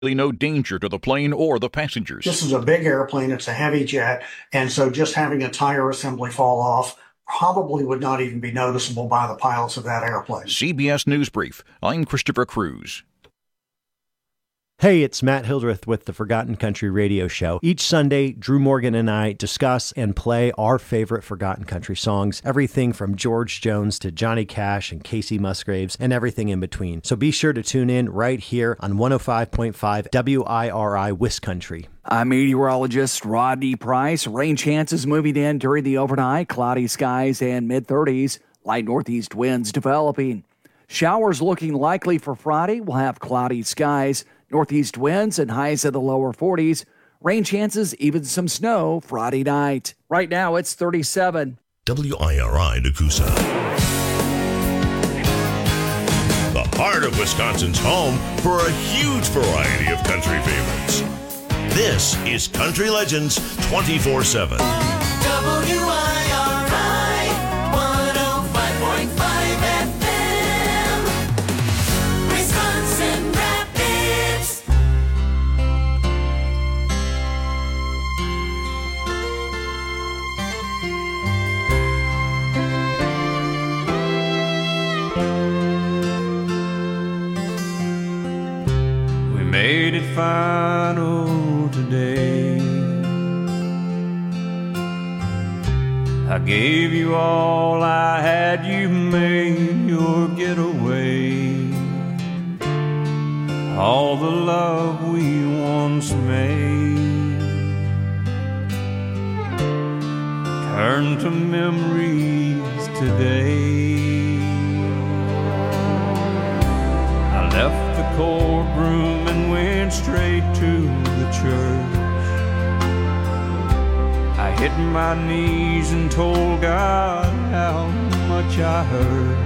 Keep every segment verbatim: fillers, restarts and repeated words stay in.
no danger to the plane or the passengers. This is a big airplane. It's a heavy jet. And so just having a tire assembly fall off probably would not even be noticeable by the pilots of that airplane. C B S News Brief. I'm Christopher Cruz. Hey, it's Matt Hildreth with the Forgotten Country Radio Show. Each Sunday, Drew Morgan and I discuss and play our favorite Forgotten Country songs, everything from George Jones to Johnny Cash and Casey Musgraves and everything in between. So be sure to tune in right here on one oh five point five W I R I Wiscountry. I'm meteorologist Rodney Price. Rain chances moving in during the overnight, cloudy skies and mid thirties, light northeast winds developing. Showers looking likely for Friday. We'll have cloudy skies, northeast winds, and highs in the lower forties. Rain chances, even some snow Friday night. Right now, it's thirty-seven. W I R I Nakusa. The heart of Wisconsin's home for a huge variety of country favorites. This is Country Legends twenty-four seven. W I R I one oh five point five F M. Wisconsin Rapids. We made it final today. I gave you all I had, you made your getaway. All the love we once made turned to memories today. I left the courtroom and went straight to the church. I hit my knees and told God how much I hurt.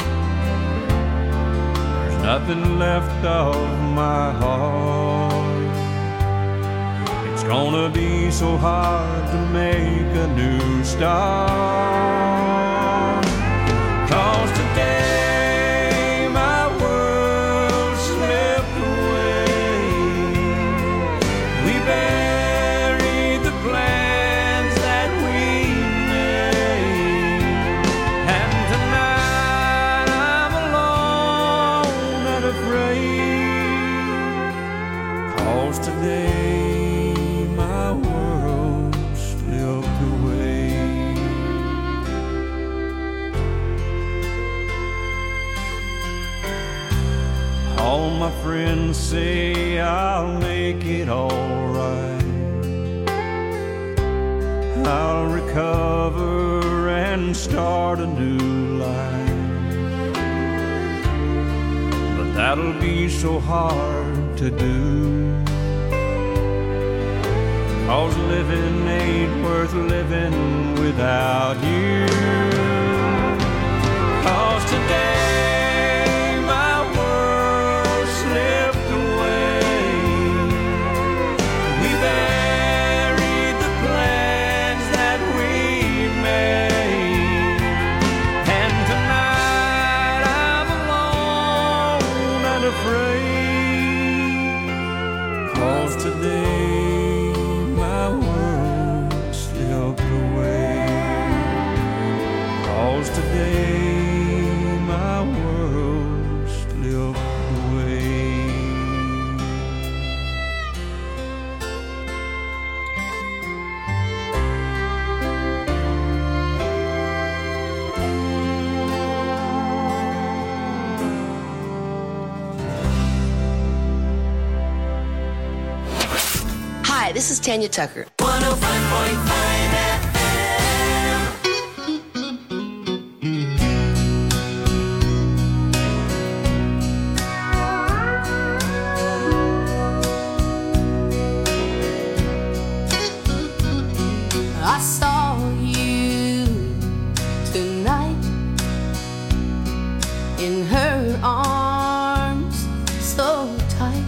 There's nothing left of my heart. It's gonna be so hard to make a new start. 'Cause today my world slipped away. We buried the plans that we made, and tonight I'm alone and afraid. 'Cause today my world slipped away. All my friends say I'll make it alright. I'll recover and start a new life. But that'll be so hard to do. 'Cause living ain't worth living without you. 'Cause today my world slipped away. We buried the plans that we made, and tonight I'm alone and afraid. 'Cause today my world slipped away. 'Cause today my world slipped away. Hi, this is Tanya Tucker. one oh five point five F I saw you tonight in her arms so tight.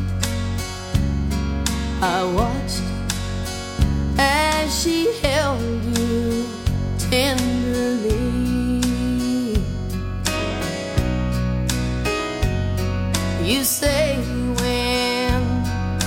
I watched as she held you tenderly. You say when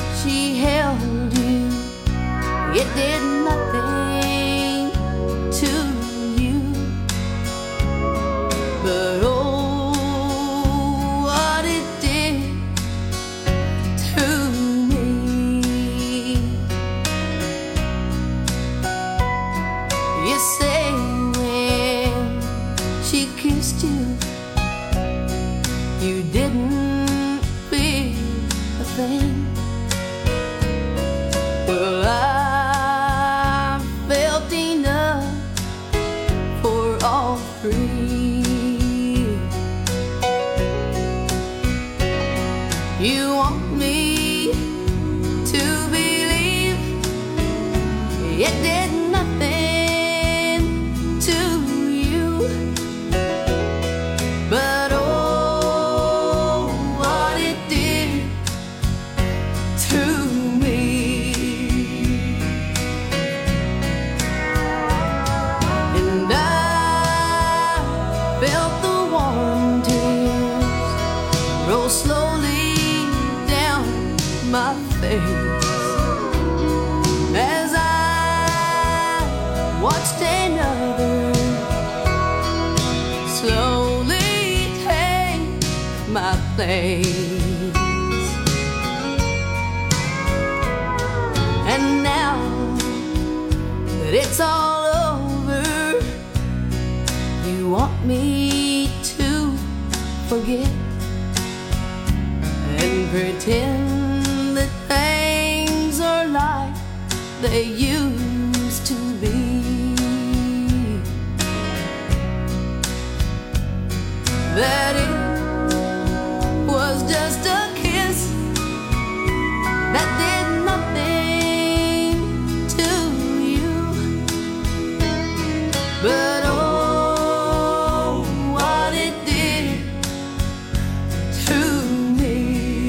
my face as I watched another slowly take my place. And now that it's all over, you want me to forget and pretend that things are like they used to be. That it was just a kiss that did nothing to you, but oh, what it did to me.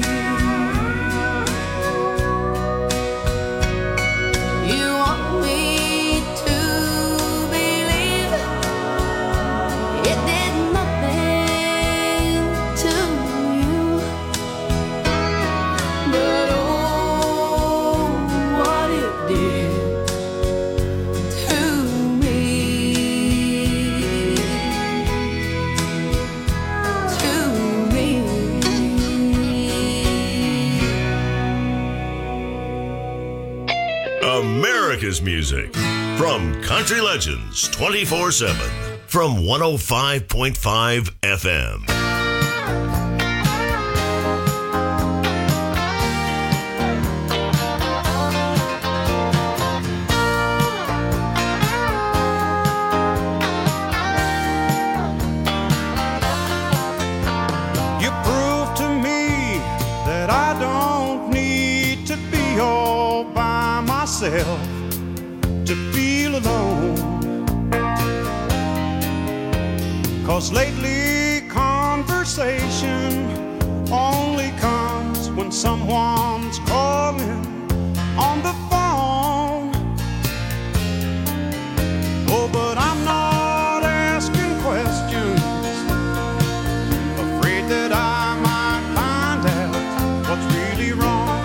You want me to believe it did nothing to you, but oh, what it did to me, to me. America's music from Country Legends twenty-four seven from one oh five point five F M. You prove to me that I don't need to be all by myself to feel alone. 'Cause lately conversation only comes when someone's calling on the phone. Oh, but I'm not asking questions, afraid that I might find out what's really wrong.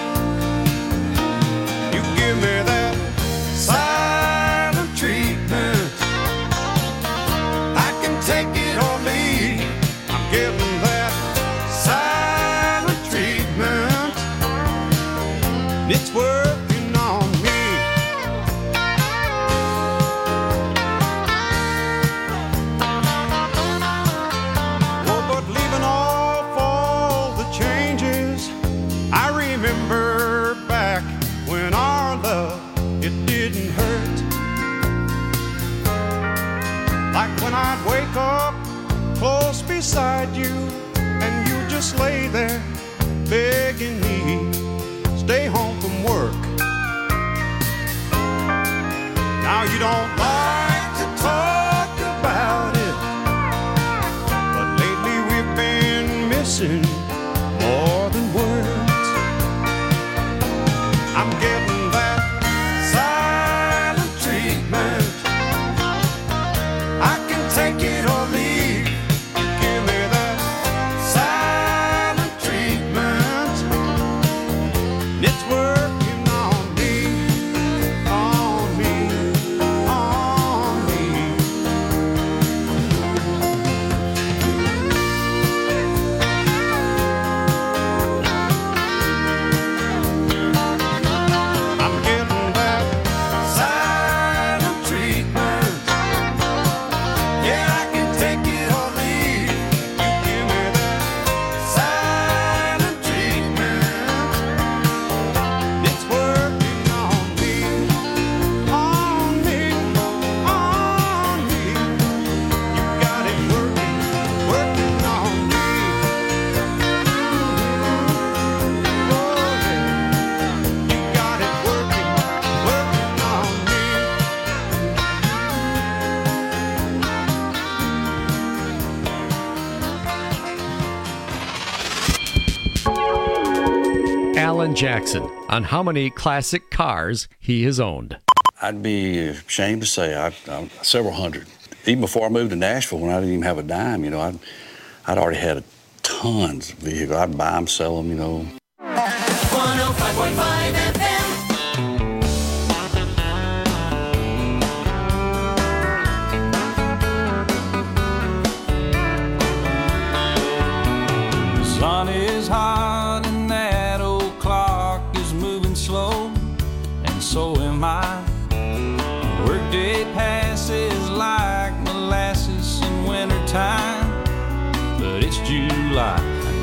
You give me that silent treatment, I can take it or leave. I'm getting that silent treatment, it's working on me. Oh, but leaving off all the changes, I remember back when our love, it didn't hurt. Like when I'd wake up close beside you and you just lay there begging me, stay home from work. Now you don't like to talk about it, but lately we've been missing more than words. I'm getting that silent treatment, I can take it or leave. You give me that silent treatment, it's working on me, on me, on me. I'm getting that silent treatment, yeah, I can take it or leave. You give me that silent treatment, it's working on me, on me, on me. You got it working, working on me. Oh, yeah. You got it working, working on me. Alan Jackson on how many classic cars he has owned. I'd be ashamed to say I've, I'm several hundred. Even before I moved to Nashville, when I didn't even have a dime, you know, I'd, I'd already had tons of vehicles. I'd buy them, sell them, you know. one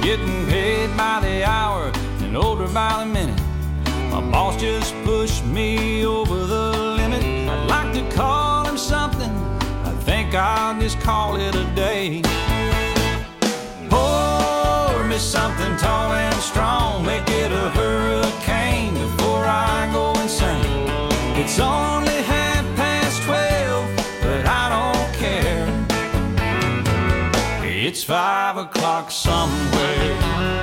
getting paid by the hour and older by the minute. My boss just pushed me over the limit. I'd like to call him something, I think I'll just call it a day. Pour me something tall and strong, make it a hurricane before I go insane. It's only half past twelve, but I don't care. It's five o'clock somewhere.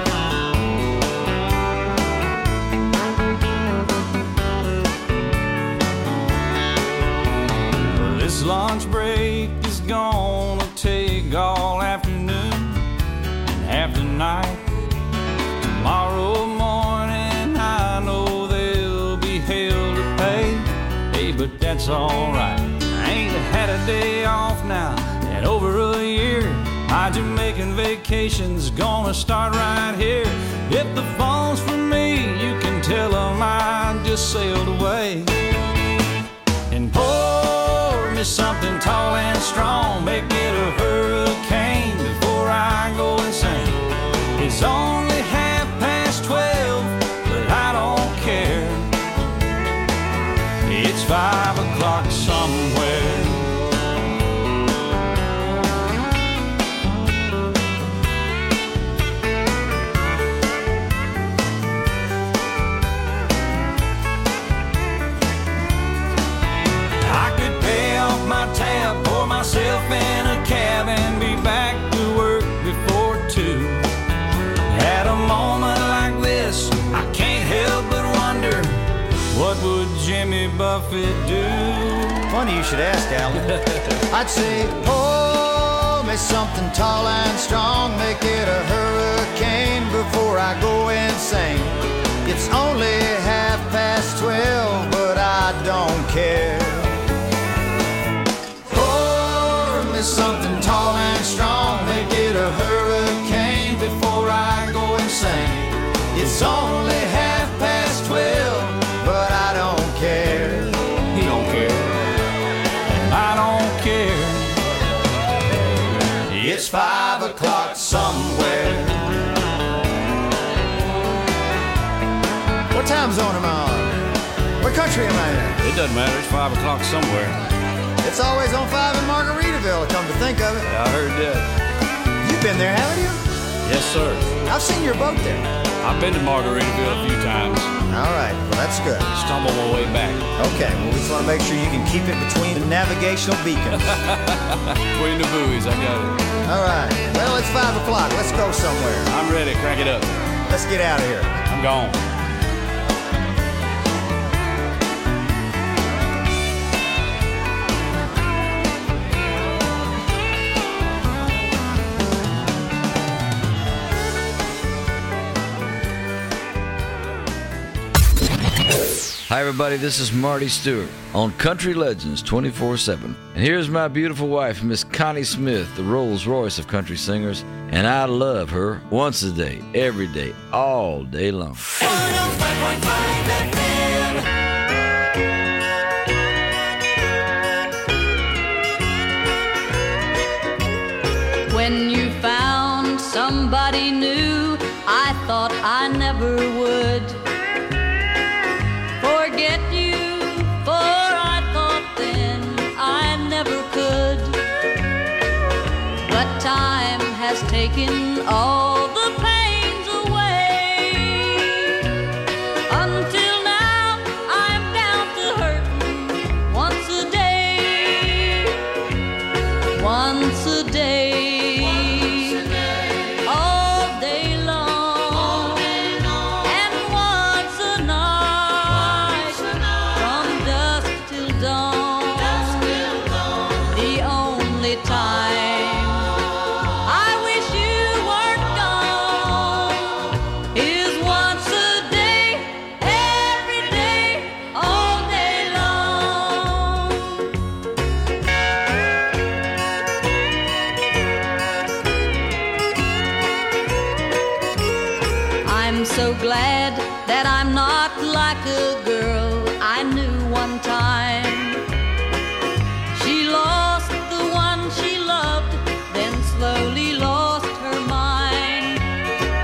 This lunch break is gonna take all afternoon and half the night. Tomorrow morning I know there'll be hell to pay. Hey, but that's alright. I ain't had a day off now in over a year. My Jamaican vacation's gonna start right here. If the phone's for me, you can tell them I just sailed away. And pour me something tall and strong, make it a hurricane before I go insane. It's only half past twelve, but I don't care. It's five o'clock somewhere. Tab, pour myself in a cab and be back to work before two. At a moment like this, I can't help but wonder, what would Jimmy Buffett do? Funny you should ask, Alan. I'd say, pour me something tall and strong, make it a hurricane before I go insane. It's only half past twelve, but I don't care. Something tall and strong, make it a hurricane before I go insane. It's only half past twelve, but I don't care. He don't care, and I don't care. It's five o'clock somewhere. What time zone am I on? What country am I in? It doesn't matter, it's five o'clock somewhere. It's always on five in Margaritaville, come to think of it. Yeah, I heard that. You've been there, haven't you? Yes, sir. I've seen your boat there. I've been to Margaritaville a few times. All right, well, that's good. Stumble my way back. Okay, well, we just want to make sure you can keep it between the navigational beacons. Between the buoys, I got it. All right, well, it's five o'clock. Let's go somewhere. I'm ready. Crank it up. Let's get out of here. I'm gone. Hi everybody, this is Marty Stewart on Country Legends twenty-four seven. And here's my beautiful wife, Miss Connie Smith, the Rolls Royce of country singers, and I love her once a day, every day, all day long. one oh five point five F M. When you found somebody new, I thought I never would forget you, for I thought then I never could. But time has taken all the pains away. Until now I'm down to hurting once a day. Once a day. So glad that I'm not like a girl I knew one time. She lost the one she loved, then slowly lost her mind.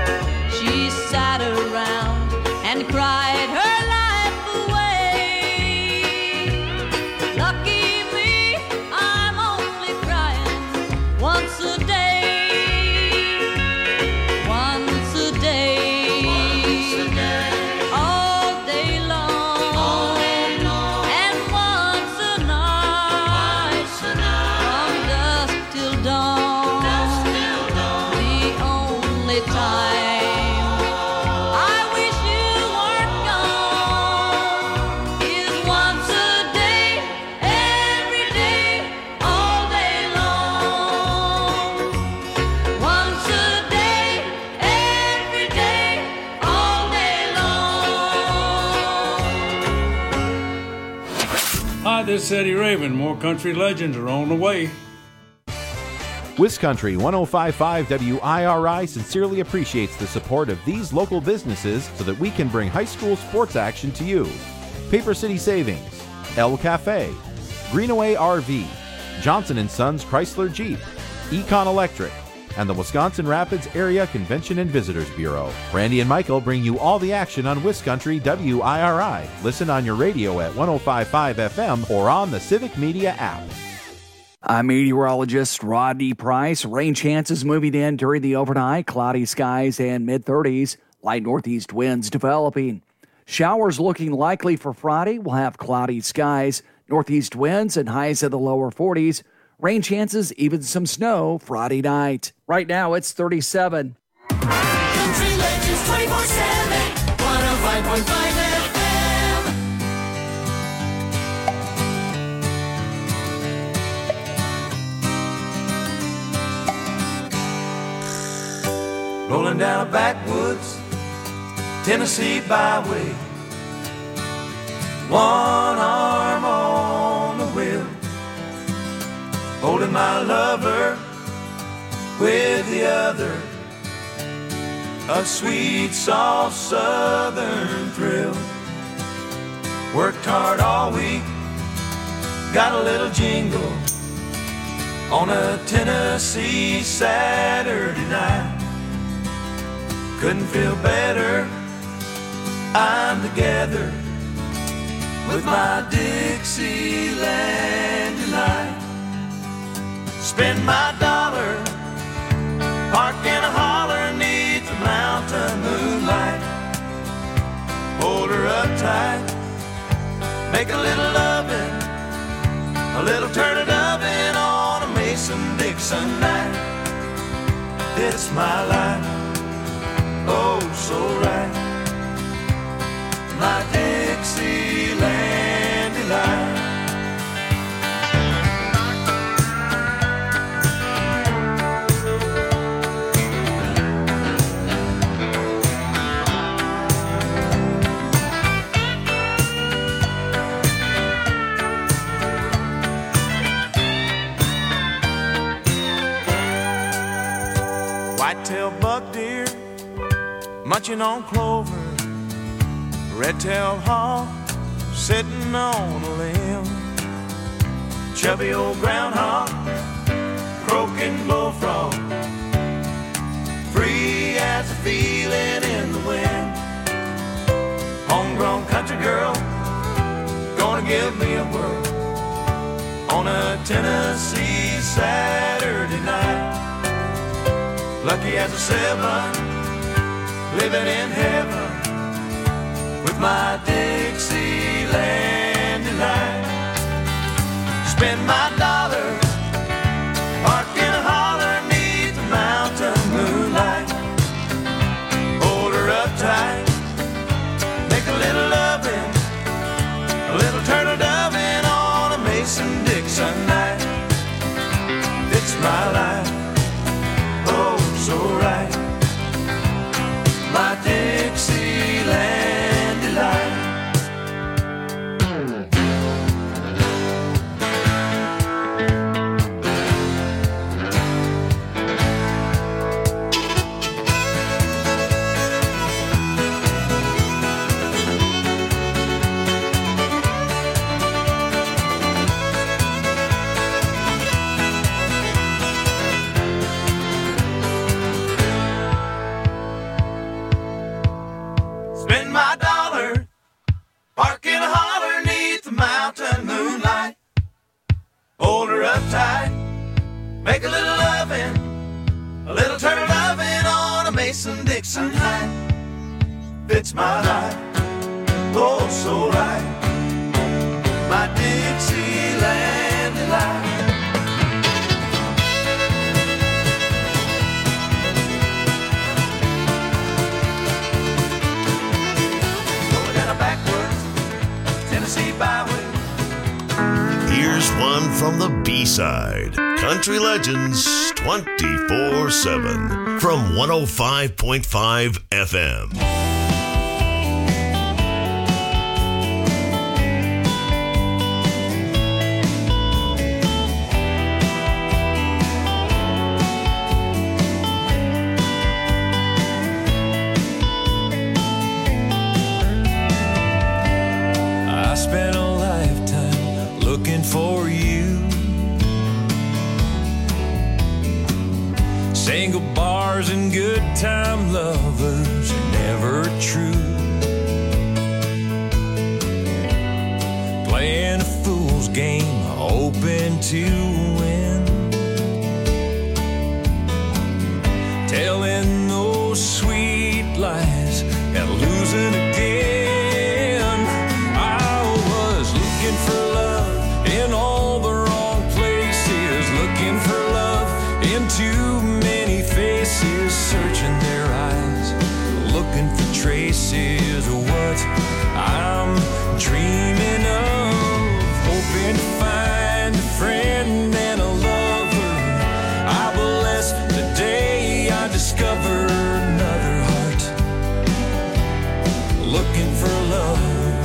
cried her life away. Lucky me, I'm only crying once a day. Once a day. Once a day. All day long. All day long. And once a night. Once a night. From dusk till dawn. Dusk till dawn. The only time. I wish you weren't gone. Is once a day, every day, all day long. Once a day, every day, all day long. Hi, this is Eddie Raven. More country legends are on the way. WisCountry one oh five point five W I R I sincerely appreciates the support of these local businesses so that we can bring high school sports action to you. Paper City Savings, El Cafe, Greenaway R V, Johnson and Sons Chrysler Jeep, Econ Electric, and the Wisconsin Rapids Area Convention and Visitors Bureau. Randy and Michael bring you all the action on WisCountry W I R I. Listen on your radio at one oh five point five F M or on the Civic Media app. I'm meteorologist Rodney Price. Rain chances moving in during the overnight. Cloudy skies and mid thirties. Light northeast winds developing. Showers looking likely for Friday. We'll have cloudy skies, northeast winds, and highs in the lower forties. Rain chances, even some snow Friday night. Right now it's thirty-seven. Country Legends twenty-four seven, one oh five point five F M. Rolling down a backwoods Tennessee byway, one arm on the wheel, holding my lover with the other, a sweet, soft southern thrill. Worked hard all week, got a little jingle on a Tennessee Saturday night. Couldn't feel better, I'm together with my Dixieland delight. Spend my dollar, park in a holler neath the mountain moonlight. Hold her up tight, make a little lovin', a little turn it oven on a Mason-Dixon night. It's my life, oh so right, my Dixieland delight. White-tailed buck deer munching on clover, red-tailed hawk sitting on a limb, chubby old groundhog, croaking bullfrog, free as a feeling in the wind. Homegrown country girl, gonna give me a whirl on a Tennessee Saturday night. Lucky as a seven, living in heaven with my Dixieland delight. Spend my dollar, park in a holler neath the mountain moonlight. Hold her up tight, make a little lovin', a little turtle dovin' on a Mason-Dixon night. It's my life, oh so right, my Dixieland delight. hold her up tight, make a little loving, a little turn loving on a Mason-Dixon night. Fits my life, oh so right, my Dixieland delight. Going down a backwards Tennessee byway. Here's one from the B-side. Country Legends twenty-four seven from one oh five point five F M. I spent a lifetime looking for you. Single bars and good time lovers are never true. Playing a fool's game, hoping to win. Telling those sweet lies and losing again. I was looking for love in all the wrong places, looking for love in too many faces, searching their eyes, looking for traces of what I'm dreaming of, hoping to find a friend and a lover. I bless the day I discover another heart, looking for love.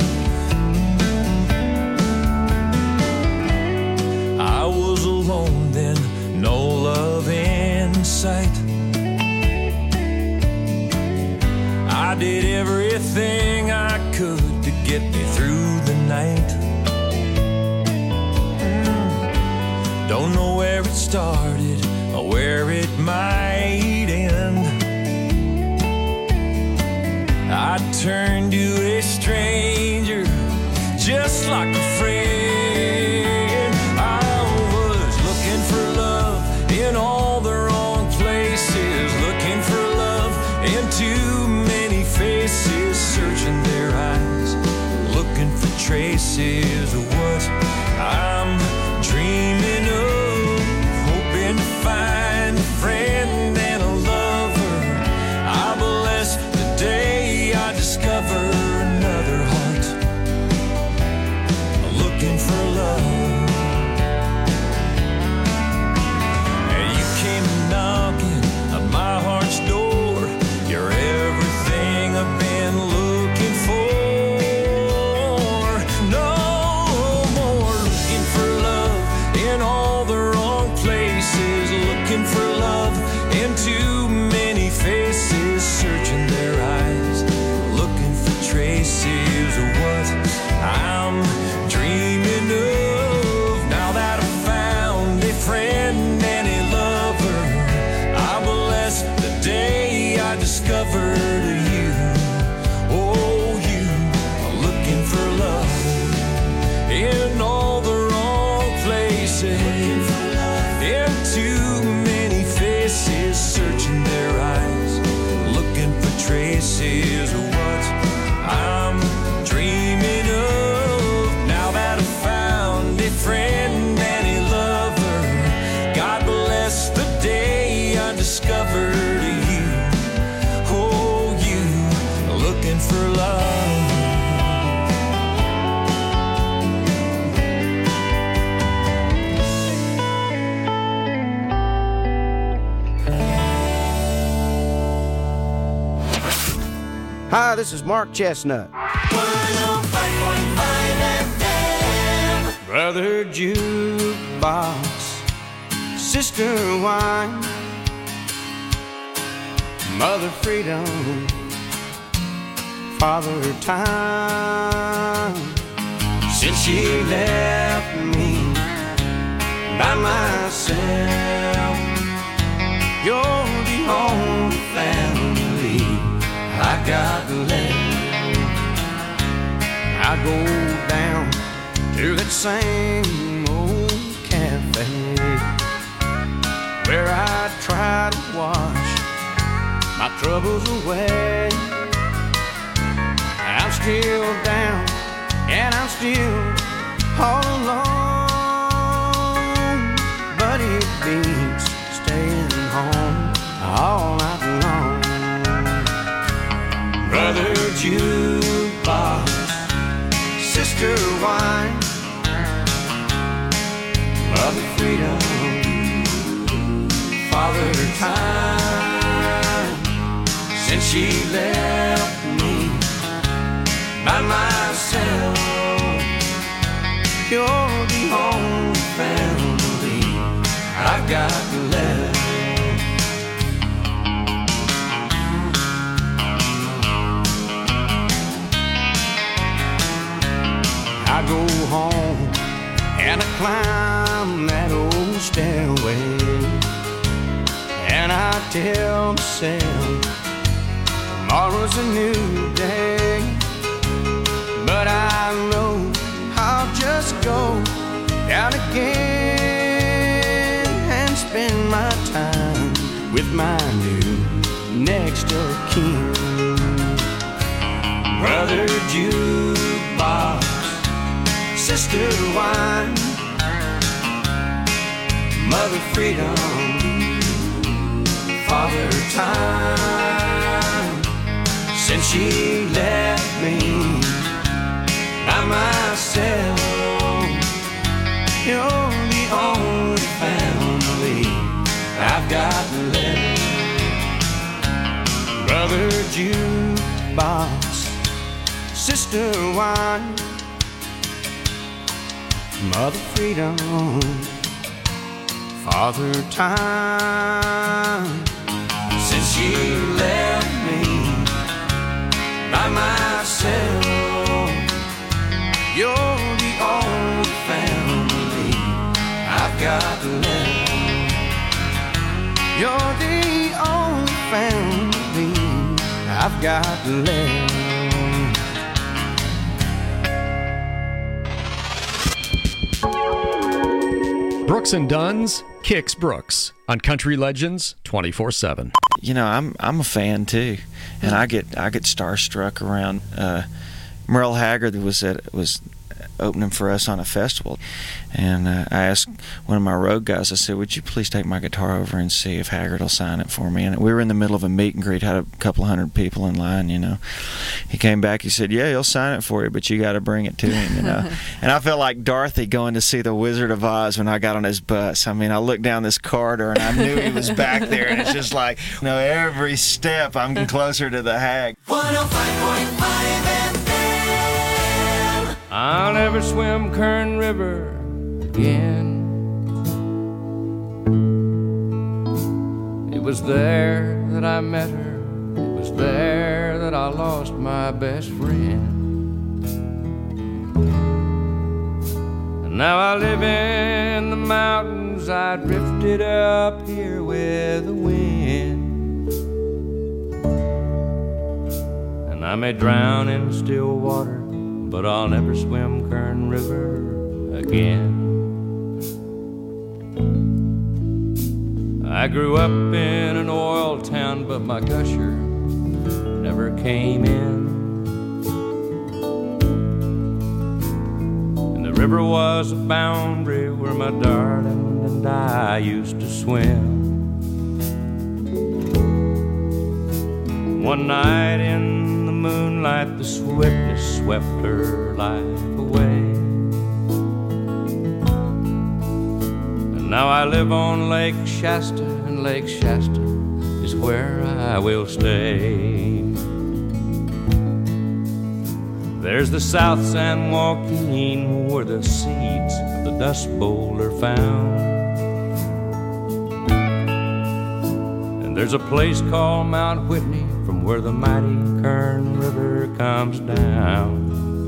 I was alone then, no love in sight. I did everything I could to get me through the night. Mm. Don't know where it started or where it might end. I turned to a stranger just like a friend. I was looking for love in all the wrong places, looking for love in too many faces, searching their eyes, looking for traces of what I'm dreaming of, hoping to find a friend and a lover. I bless the day I discover another heart, looking for love. And you came knocking at my heart's door. You're everything I've been looking for. No more looking for love in all the wrong places, looking for love in too many faces, searching their eyes, looking for traces of what I'm dreaming of. Now that I've found a friend and a lover, I bless the day I discovered you. Oh, you are looking for love in all the wrong places, in too many faces, searching their eyes, looking for traces of what I'm dreaming of. Now that I've found a friend and a lover, God bless the day I discovered you. Oh, you are looking for love. Hi, this is Mark Chestnut. Brother jukebox, sister wine, mother freedom, father time. Since she left me by myself, you're the only family I got left. I go down to that same old cafe lake, where I try to wash my troubles away. I'm still down and I'm still all alone, but it beats staying home all night long. Brother jukebox, sister wine, mother freedom, father time, since she left me by myself. You're the only family I've got left. I go home and I climb that old stairway, and I tell myself tomorrow's a new day. But I know I'll just go down again and spend my time with my new next of kin. Brother jukebox, sister wine, mother freedom, father time, since she left me by myself. You're the only family I've got left. Brother jukebox, sister wine, mother freedom, father time, since she left me by myself. You're the only family I've got left. You're the only family I've got left. Brooks and Dunn's Kix Brooks on Country Legends twenty-four seven. You know, I'm I'm a fan too, and I get I get starstruck around. Uh, Merle Haggard was at was opening for us on a festival, and uh, I asked one of my road guys, I said, would you please take my guitar over and see if Haggard will sign it for me? And we were in the middle of a meet and greet, had a couple of hundred people in line, you know. He came back, he said, yeah, he'll sign it for you, but you got to bring it to him, you know. And I felt like Dorothy going to see the Wizard of Oz when I got on his bus. I mean, I looked down this corridor and I knew he was back there, and it's just like, you know, every step I'm getting closer to the Hag. one oh five point five F M. I'll never swim Kern River again. It was there that I met her. It was there that I lost my best friend. And now I live in the mountains. I drifted up here with the wind. And I may drown in still water, but I'll never swim Kern River again. I grew up in an oil town, but my gusher never came in. And the river was a boundary where my darling and I used to swim. One night in the moonlight, the swiftness swept her life away. And now I live on Lake Shasta, and Lake Shasta is where I will stay. There's the South San Joaquin, where the seeds of the Dust Bowl are found. And there's a place called Mount Whitney, from where the mighty Kern River comes down.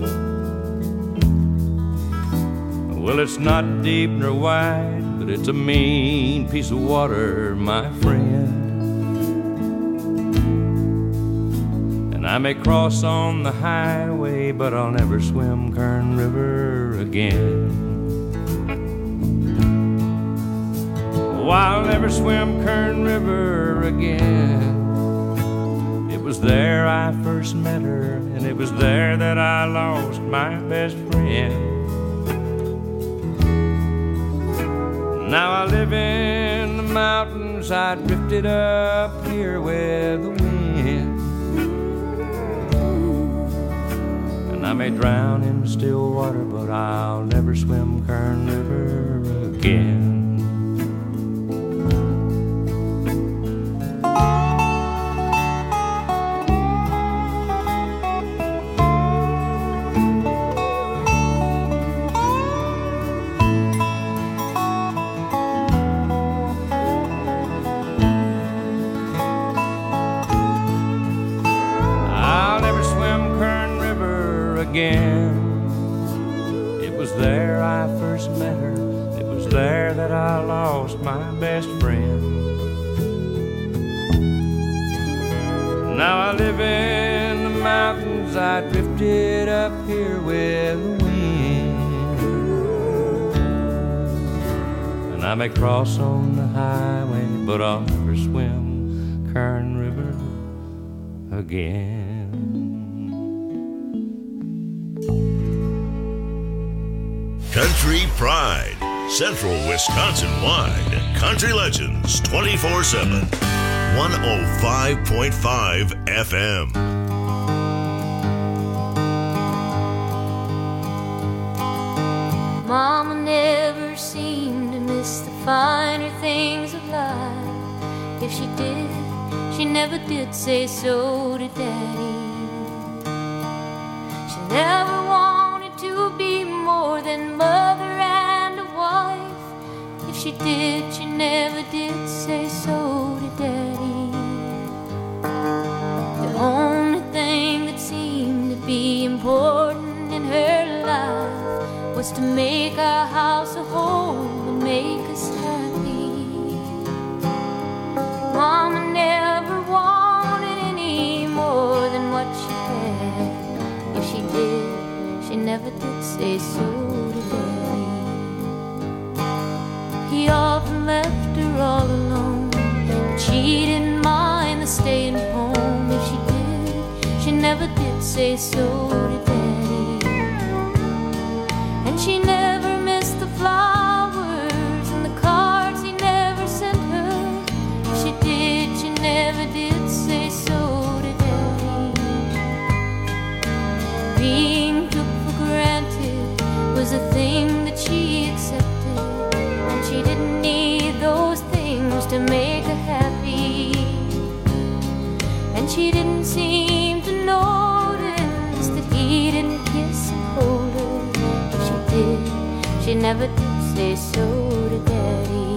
Well, it's not deep nor wide, but it's a mean piece of water, my friend. And I may cross on the highway, but I'll never swim Kern River again. Oh, I'll never swim Kern River again. It was there I first met her, and it was there that I lost my best friend. Now I live in the mountains, I drifted up here with the wind. And I may drown in still water, but I'll never swim Kern River again. Again. It was there I first met her. It was there that I lost my best friend. Now I live in the mountains, I drifted up here with the wind. And I may cross on the highway, but I'll never swim Kern River again. Country Pride, Central Wisconsin-wide. Country Legends twenty-four seven. one oh five point five F M. Mama never seemed to miss the finer things of life. If she did, she never did say so to Daddy. She never wanted to be more than mother and a wife. If she did, she never did say so to Daddy. The only thing that seemed to be important in her life was to make our house a home and make us happy. Mama never wanted any more than what she had. If she did, she never did say so to Daddy. He often left her all alone, but she didn't mind the staying home. If she did, she never did say so to Daddy. And she never missed the flowers and the cards he never sent her. If she did, she never did say so to Daddy. Being took for granted was a thing that she accepted, and she didn't need those things to make her happy. And she didn't seem to notice that he didn't kiss and hold her. If she did, she never did say so to Daddy.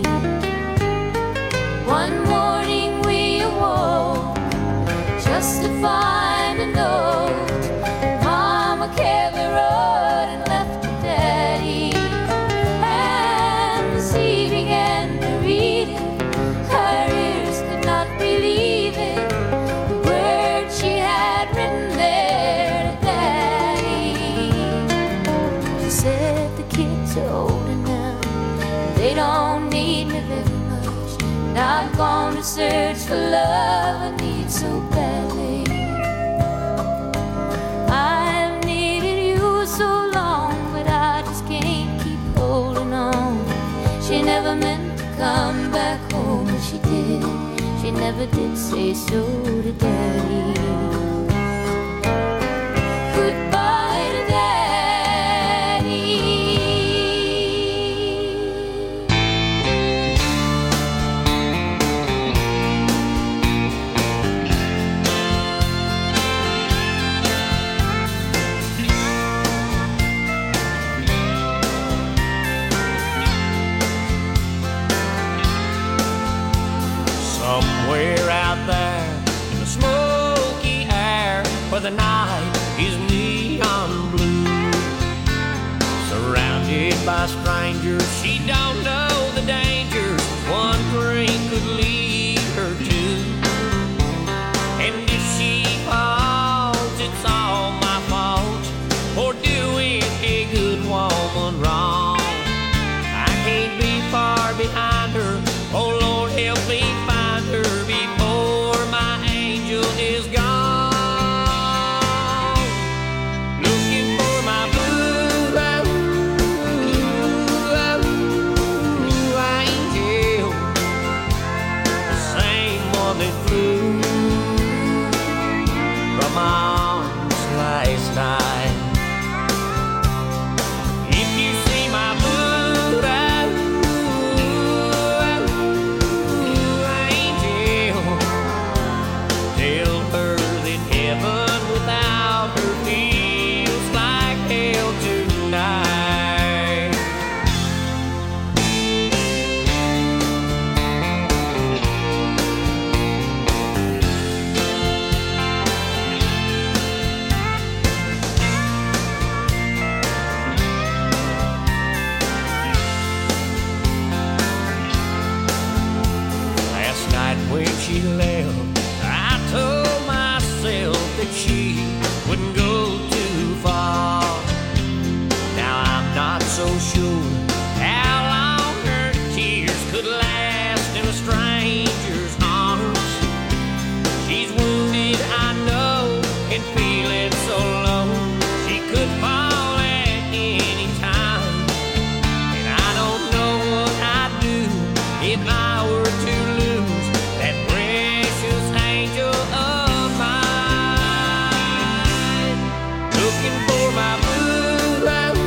One morning we awoke just to find a note. Mama carried the road and left her Daddy. And as he began to read it, her ears could not believe it. The words she had written there to Daddy. She said, the kids are older now, they don't need me very much. And I've gone to search for love I need so badly. I've needed you so long, but I just can't keep holding on. She never meant to come back home. If she did, she never did say so to Daddy. Goodbye to Daddy. Somewhere out there in the smoky air, where the night is neon blue, surrounded by strangers, she don't know the dangers one drink could lead her to. And if she falls, it's all my fault for doing a good woman wrong. I can't be far behind her, or so sure how long her tears could last in a stranger's arms. She's wounded, I know, and feeling so low. She could fall at any time, and I don't know what I'd do if I were to lose that precious angel of mine. Looking for my blue,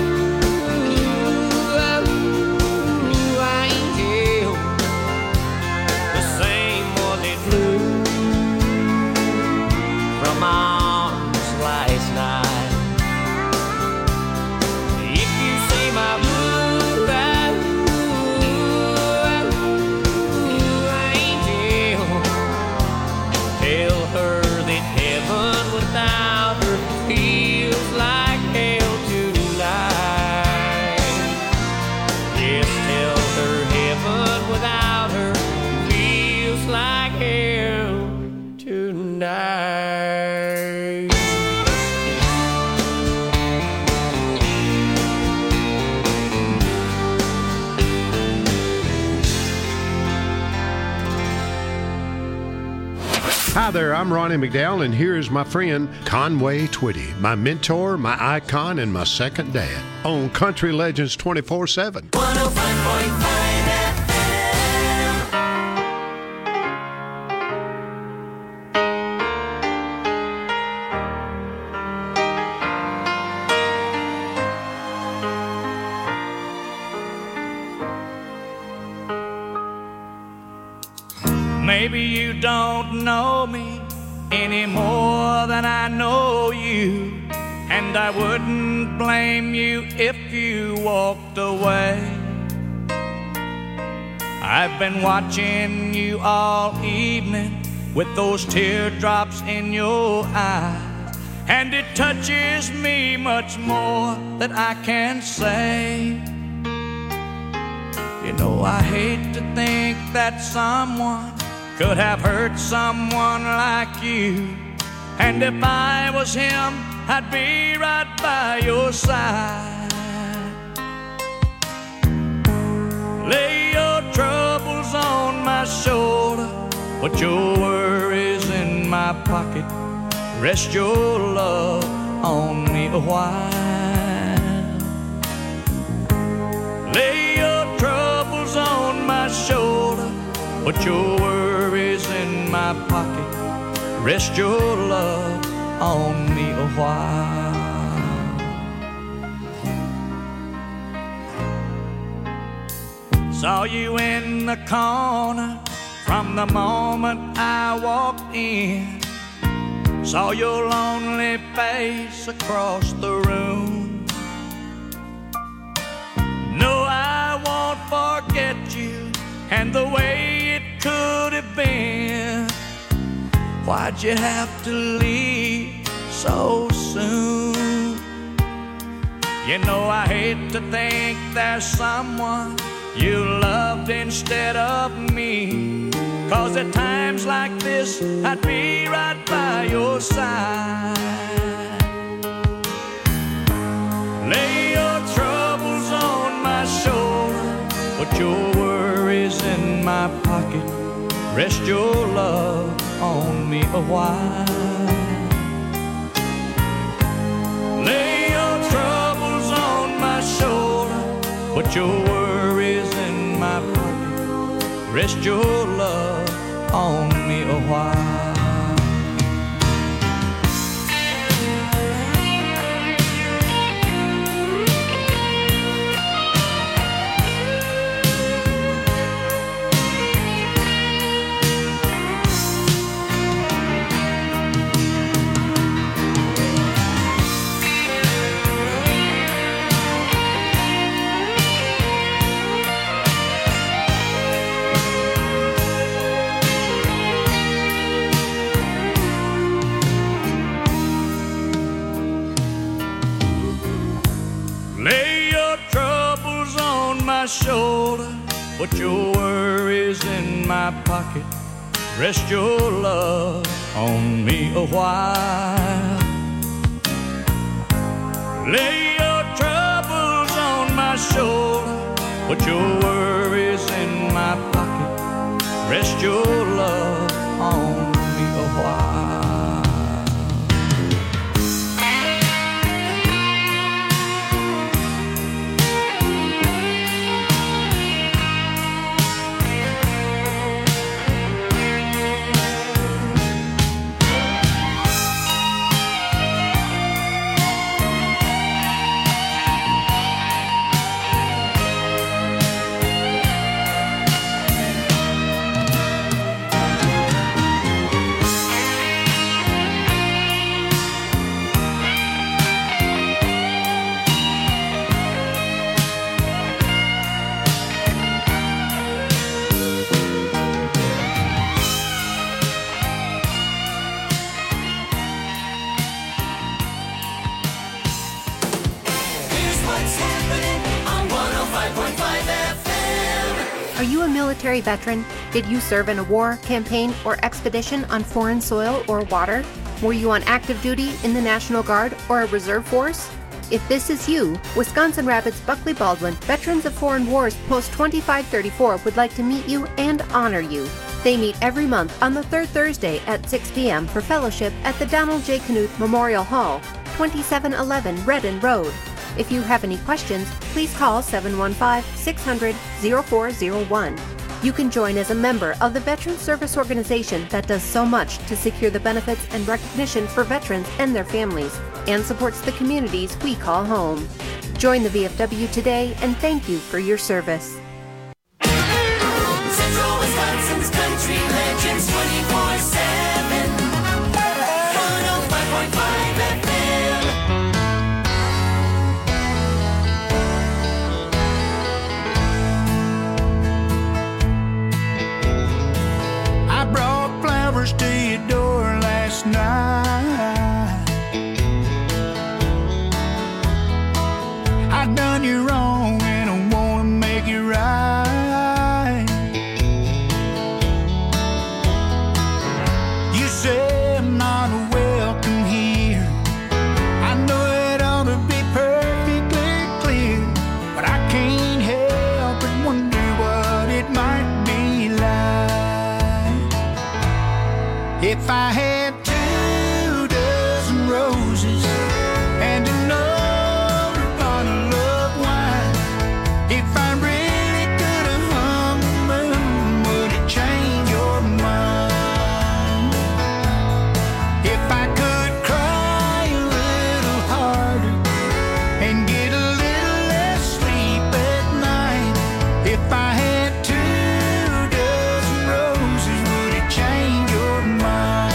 blue angel, the same one that flew from my arms last night. If you see my blue, blue angel, tell her that heaven without her feels like hell tonight. Yes, tell her heaven without her feels like hell tonight. Hi there, I'm Ronnie McDowell, and here's my friend Conway Twitty, my mentor, my icon, and my second dad on Country Legends twenty-four seven. one oh five point five F M. Maybe you don't know me any more than I know you, and I wouldn't blame you if you walked away. I've been watching you all evening with those teardrops in your eyes, and it touches me much more than I can say. You know, I hate to think that someone could have hurt someone like you, and if I was him, I'd be right by your side. Lay your troubles on my shoulder, put your worries in my pocket, rest your love on me a while. Lay your troubles on my shoulder, put your worries in my pocket, rest your love on me a while. Saw you in the corner from the moment I walked in. Saw your lonely face across the room. No, I won't forget you and the way it could have been. Why'd you have to leave so soon? You know, I hate to think there's someone you loved instead of me, 'cause at times like this I'd be right by your side. Lay your troubles on my shoulder, put your worries in my pocket, rest your love on me a while. Lay your troubles on my shoulder, put your worries in my pocket, rest your love on me a while. Shoulder, put your worries in my pocket, rest your love on me a while. Lay your troubles on my Put your worries in my pocket. Rest your love on me a while. Military veteran? Did you serve in a war, campaign, or expedition on foreign soil or water? Were you on active duty in the National Guard or a reserve force? If this is you, Wisconsin Rapids Buckley Baldwin Veterans of Foreign Wars Post twenty-five thirty-four would like to meet you and honor you. They meet every month on the third Thursday at six p.m. for fellowship at the Donald J. Knuth Memorial Hall, twenty-seven eleven Redden Road. If you have any questions, please call seven one five, six hundred, oh four oh one. You can join as a member of the Veterans Service Organization that does so much to secure the benefits and recognition for veterans and their families, and supports the communities we call home. Join the V F W today, and thank you for your service. Central Wisconsin's Country Legends twenty-four seven. one oh five point five F M. I brought flowers to your door last night. I done you wrong and I wanna make it right. You say I'm not welcome here. I know it ought to be perfectly clear, but I can't help but wonder what it might be like if I had two dozen roses and an older bottle of wine. If I really could have hung the moon, would it change your mind? If I could cry a little harder and get a little less sleep at night. If I had two dozen roses, would it change your mind?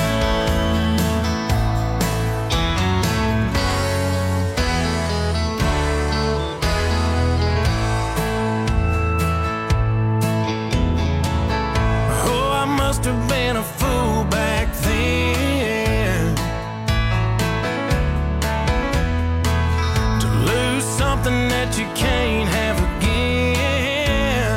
Oh, I must have been a fool back then to lose something that you can't have again.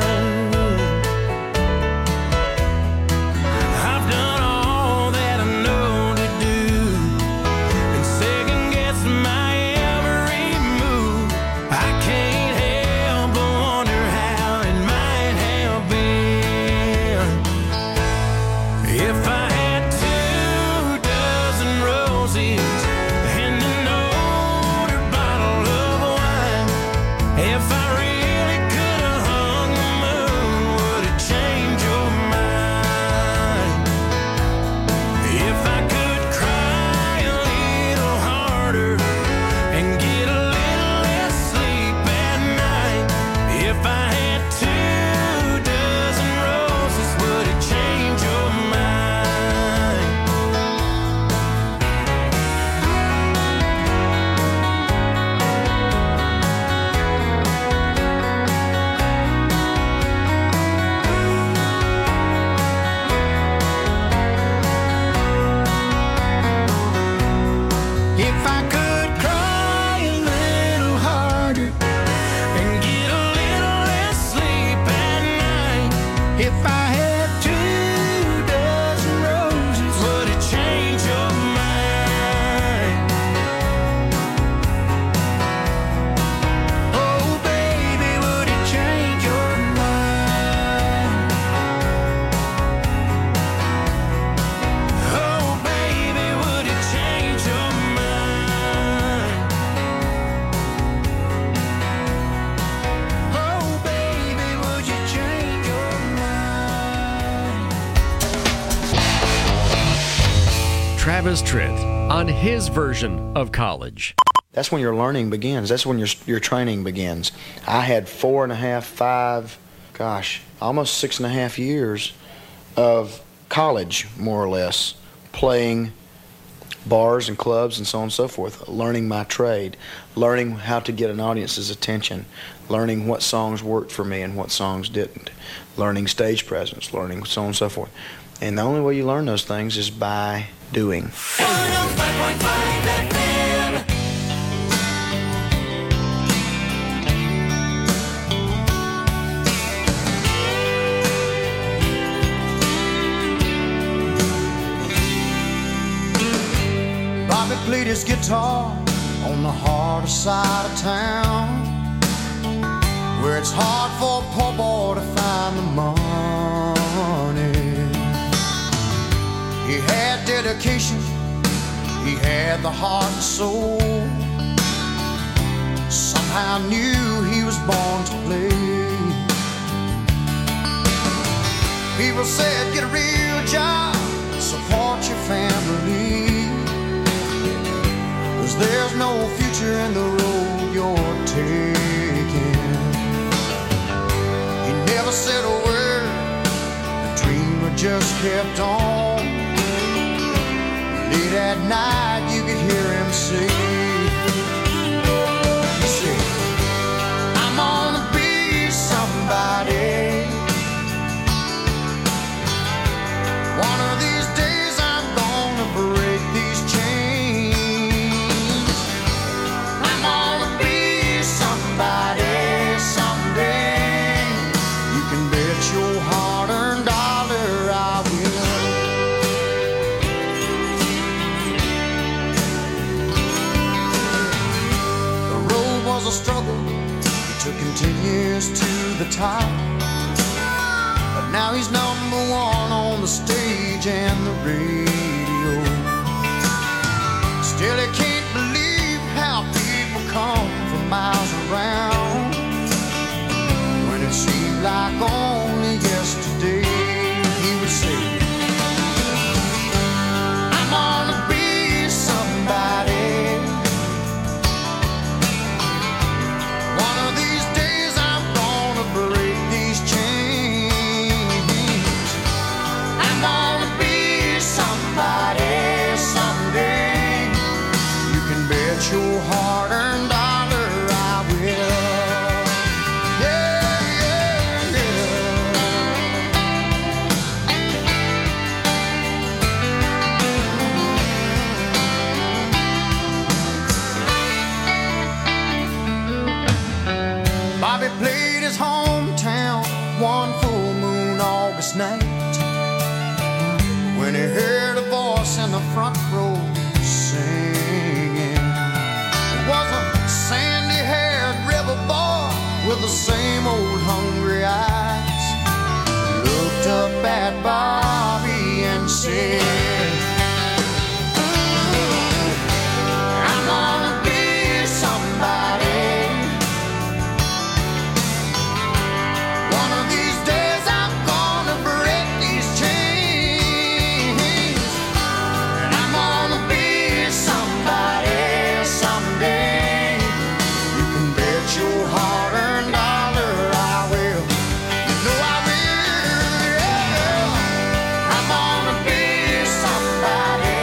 I've done all that I know to do and second guess my every move. I can't help but wonder how it might have been if I had two dozen roses and an older bottle of wine. Travis Tritt on his version of college. That's when your learning begins. That's when your your training begins. I had four and a half, five, gosh, almost six and a half years of college, more or less, playing bars and clubs and so on and so forth, learning my trade, learning how to get an audience's attention, learning what songs worked for me and what songs didn't, learning stage presence, learning so on and so forth. And the only way you learn those things is by doing. Bobby played his guitar on the harder side of town, where it's hard for a poor boy to find the money. He had dedication, he had the heart and soul. Somehow knew he was born to play. People said, get a real job, support your family, 'cause there's no future in the road you're taking. He never said a word, the dreamer just kept on. Late at night you could hear him say, he said, I'm gonna be somebody. One of these days I'm gonna break these chains. I'm gonna be somebody someday. You can bet your hard-earned dollar I will. The road was a struggle, it took him ten years to the top. But now he's number one on the stage and the radio. Still he can't believe how people come from miles around, when it seemed like only yesterday he would say, I'm gonna be somebody. One of these days I'm gonna break these chains. I'm gonna be somebody someday. You can bet your hard-earned dollar I will. Yeah, yeah, yeah. Bobby played his hometown one full moon August night, when he heard a voice in the front row singing. It was a sandy-haired river boy with the same old hungry eyes. He looked up at Bobby and said, I'm gonna be somebody. One of these days I'm gonna break these chains. And I'm gonna be somebody someday. You can bet your hard-earned dollar I will. You know I will, yeah. I'm gonna be somebody.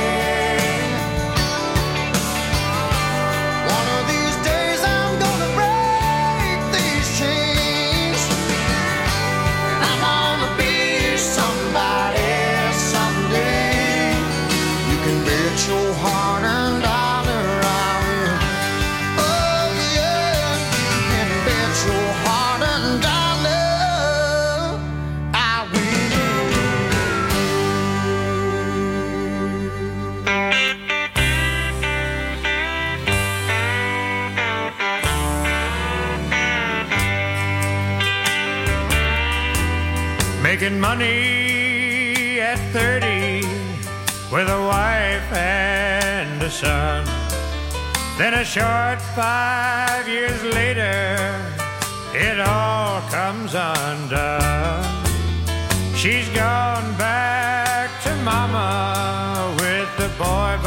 One of these days I'm gonna break these chains. And I'm gonna be somebody someday. You can bet your hard-earned dollar I will. Oh yeah, you can bet your hard-earned dollar I Making money at thirty with a wife and a son. Then a short five years later, it all comes undone. She's gone back to mama with the boy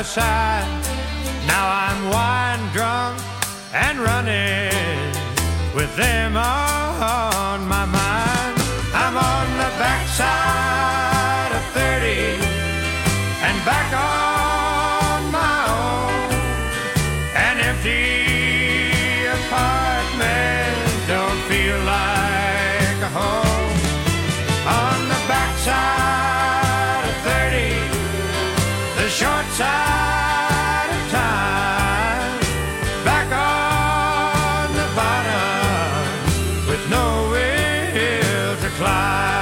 side. Now I'm wine drunk and running with them on my mind. I'm on the backside of thirty and back on my own. An empty apartment don't feel like a home. On the backside of thirty, the short side of time, back on the bottom with no will to climb.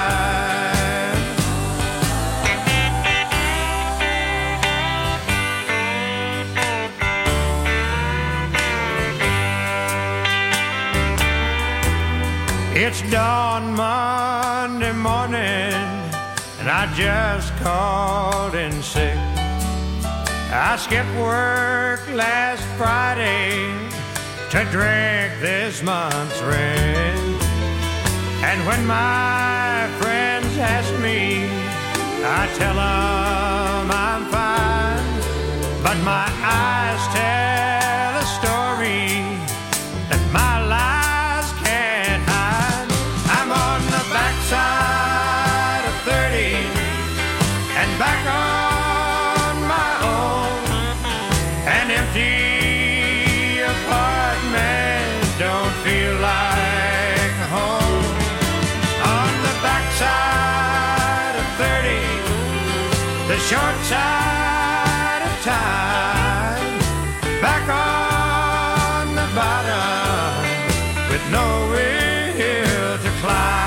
It's dawn Monday morning and I just called in sick. I skipped work last Friday to drink this month's rent. And when my friends ask me, I tell them I'm fine. But my eyes tell a story that my lies can't hide. I'm on the backside of thirty and back on my own. An empty apartment don't feel like home. On the backside of thirty, the short side of time, back on the bottom with no will to climb.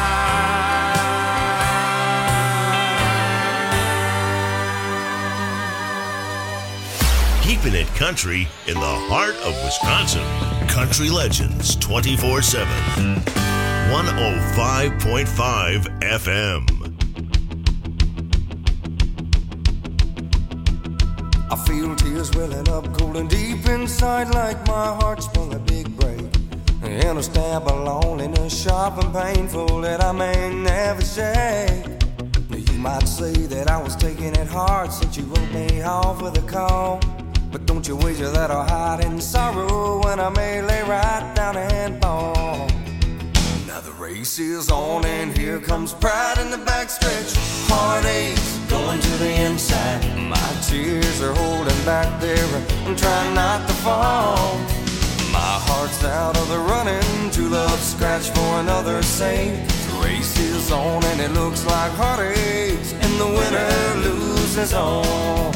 Keeping it country in the heart of Wisconsin. Country Legends twenty-four seven. one oh five point five F M. I feel tears welling up cold and deep inside, like my heart sprung a big break. And a stab of loneliness sharp and painful that I may never shake. Now you might say that I was taking it hard since you wrote me off with a call. But don't you wager that I'll hide in sorrow when I may lay right down and fall. Now the race is on and here comes pride in the backstretch. Heartaches going to the inside. My tears are holding back there. I'm trying not to fall. My heart's out of the running. True love scratch for another's sake. The race is on and it looks like heartaches, and the winner loses all.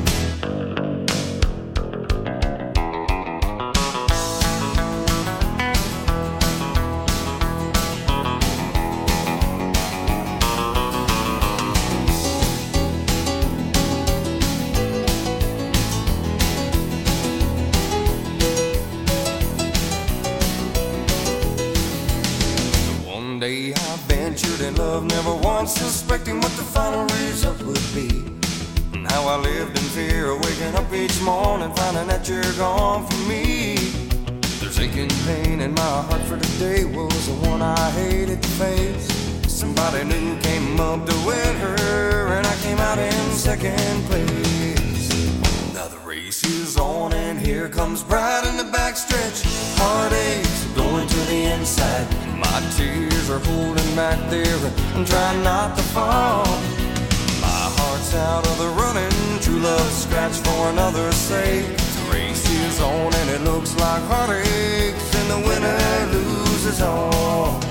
Love, never once suspecting what the final result would be. And how I lived in fear of waking up each morning, finding that you're gone from me. There's aching pain in my heart for today was the one I hated to face. Somebody new came up to win her, and I came out in second place. Now the race is on and here comes pride in the backstretch. Heartaches going to the inside. My tears are holding back there. I'm trying not to fall. My heart's out of the running. True love scratch for another's sake. The race is on and it looks like heartaches, and the winner loses all.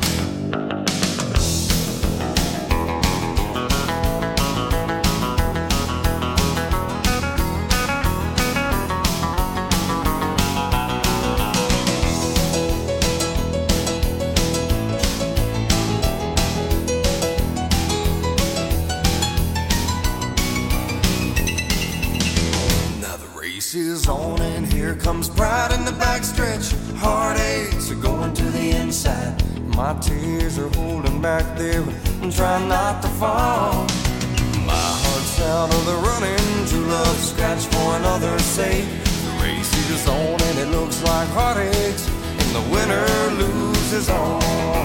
Is on and here comes pride in the backstretch. Heartaches are going to the inside. My tears are holding back there. I'm trying not to fall. My heart's out of the running. True love scratch for another's sake. The race is on and it looks like heartaches, and the winner loses all.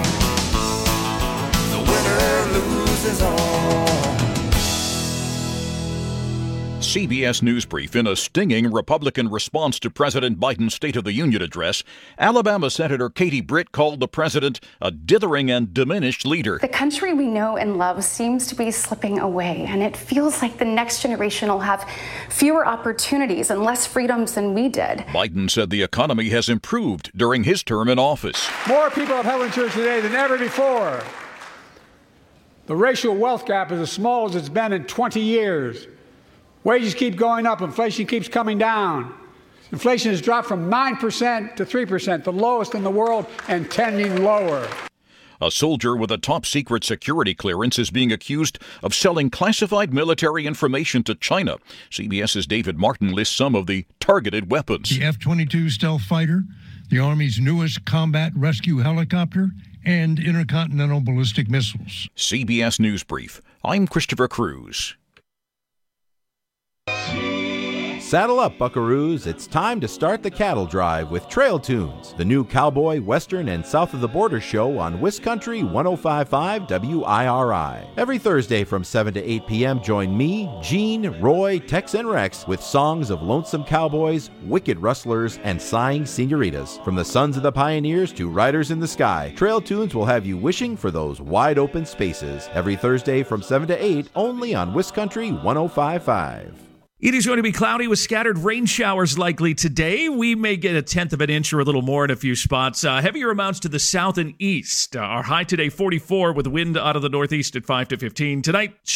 The winner loses all. C B S News Brief. In a stinging Republican response to President Biden's State of the Union address, Alabama Senator Katie Britt called the president a dithering and diminished leader. The country we know and love seems to be slipping away, and it feels like the next generation will have fewer opportunities and less freedoms than we did. Biden said the economy has improved during his term in office. More people have health insurance today than ever before. The racial wealth gap is as small as it's been in twenty years. Wages keep going up. Inflation keeps coming down. Inflation has dropped from nine percent to three percent, the lowest in the world, and tending lower. A soldier with a top-secret security clearance is being accused of selling classified military information to China. CBS's David Martin lists some of the targeted weapons. The F twenty-two stealth fighter, the Army's newest combat rescue helicopter, and intercontinental ballistic missiles. C B S News Brief. I'm Christopher Cruz. Saddle up, buckaroos. It's time to start the cattle drive with Trail Tunes, the new cowboy, western, and south of the border show on Wiscountry one oh five point five W I R I. Every Thursday from seven to eight p.m., join me, Gene, Roy, Tex, and Rex with songs of lonesome cowboys, wicked rustlers, and sighing senoritas. From the sons of the pioneers to riders in the sky, Trail Tunes will have you wishing for those wide open spaces. Every Thursday from seven to eight, only on Wiscountry one oh five point five. It is going to be cloudy with scattered rain showers likely today. We may get a tenth of an inch or a little more in a few spots. Uh, heavier amounts to the south and east. Uh, our high today, forty-four, with wind out of the northeast at five to fifteen. Tonight,